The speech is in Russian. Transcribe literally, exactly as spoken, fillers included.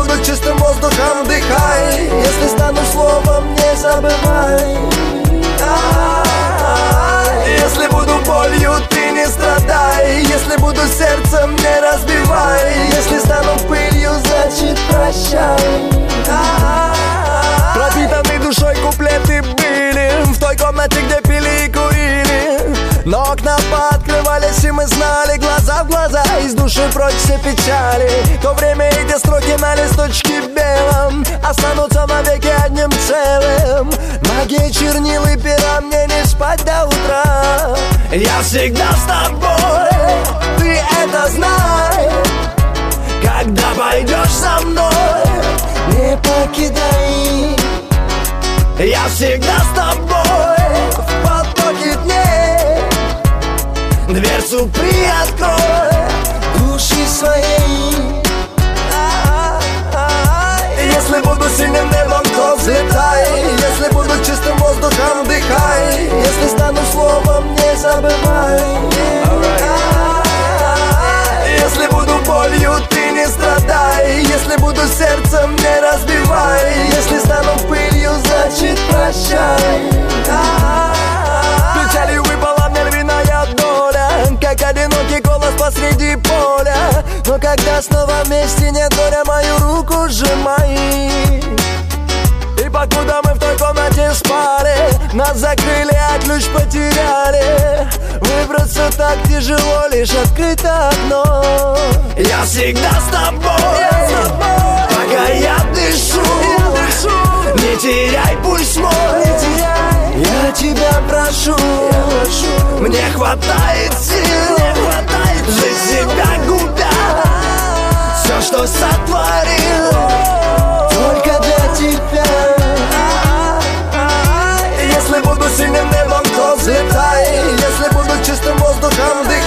буду чистым воздухом, дыхай. Если стану словом, не забывай. Если буду болью, ты не страдай. Если буду сердцем, не разбивай. Если стану пылью, значит прощай. Пропитанный душой куплеты были в той комнате, где пили и курили. Но окна пооткрывались, и мы знали глаза в глаза, из души прочь все печали. То время эти строки на листочке белом останутся навеки одним целым. Магия чернил и пера, мне не спать до утра. Я всегда с тобой, ты это знай. Когда пойдешь со мной, не покидай. Я всегда с тобой в потоке дней. Дверцу приоткрой души своей. Если буду синим небом, то взлетай. Если буду чистым воздухом, дыхай. Если стану словом, не забывай. Если буду болью, ты не страдай. Если буду сердцем, не разбивай. Если стану пылью, значит прощай. Печалью выпала мне львиная доля, как одинокий голос посреди поля. Но когда снова вместе, не доля, мою руку сжимай. И покуда мы в той комнате спали, нас закрыли, а ключ потеряли. Выбраться так тяжело, лишь открыто окно. Я всегда с тобой, я с тобой. Пока я дышу, я дышу. Не теряй пульс мой, не теряй. Я тебя прошу, я прошу. Мне хватает сил, мне хватает жить себя губя. Все, что сотворил, только для тебя. Если буду синим небом, то взлетай. Если буду чистым воздухом, дыхай.